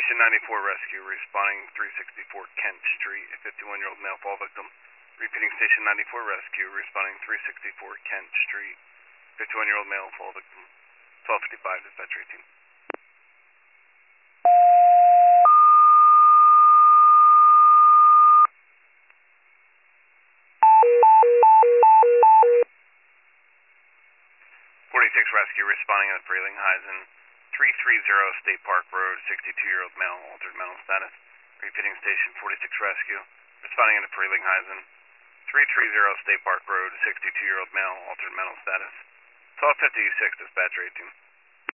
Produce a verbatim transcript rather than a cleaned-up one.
Station ninety-four Rescue, responding three sixty-four Kent Street, a fifty-one-year-old male fall victim. Repeating Station ninety-four Rescue, responding three sixty-four Kent Street, fifty-one-year-old male fall victim. twelve fifty-five, dispatch eighteen. forty-six Rescue, responding at Frelinghuysen, three thirty State Park Road, sixty-two-year-old male, altered mental status. Repeating Station forty-six Rescue, responding at Frelinghuysen, three thirty State Park Road, sixty-two-year-old male, altered mental status. twelve fifty-six, dispatcher eighteen.